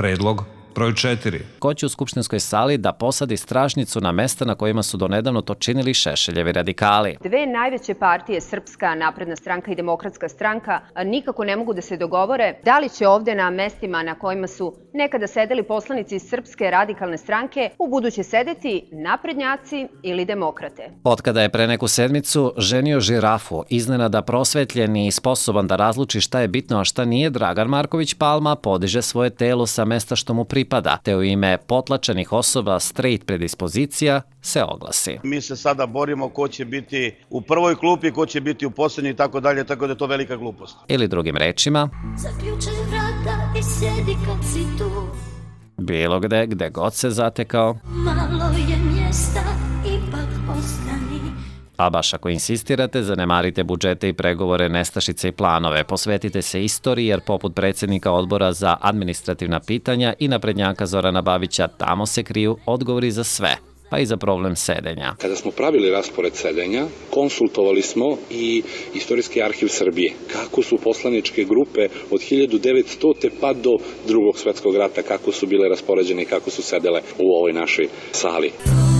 Predlog broj 4. Ko će u skupštinskoj sali da posadi stražnicu na mesta na kojima su donedavno to činili Šešeljevi radikali? Dve najveće partije, Srpska napredna stranka i Demokratska stranka, nikako ne mogu da se dogovore da li će ovde na mestima na kojima su nekada sedeli poslanici iz Srpske radikalne stranke u buduće sedeti naprednjaci ili demokrate. Otkada je pre neku sedmicu ženio žirafu, iznenada prosvetljen i sposoban da razluči šta je bitno, a šta nije, Dragan Marković Palma podiže svoje telo sa mesta što mu pripada, te u ime potlačenih osoba straight predispozicija se oglasi. Mi se sada borimo ko će biti u prvoj klupi, ko će biti u poslednjoj i tako dalje, tako da je to velika glupost. Ili drugim rečima, zaključaj vrata i sjedi kad si tu. Bilo gde god se zatekao, Malo je mjesta, ipak ostani. A baš ako insistirate, zanemarite budžete i pregovore, nestašice i planove. Posvetite se istoriji, jer poput predsjednika odbora za administrativna pitanja i naprednjaka Zorana Babića, tamo se kriju odgovori za sve, pa i za problem sedenja. Kada smo pravili raspored sedenja, konsultovali smo i Istorijski arhiv Srbije. Kako su poslaničke grupe od 1900. pa do Drugog svetskog rata, kako su bile raspoređene i kako su sedele u ovoj našoj sali.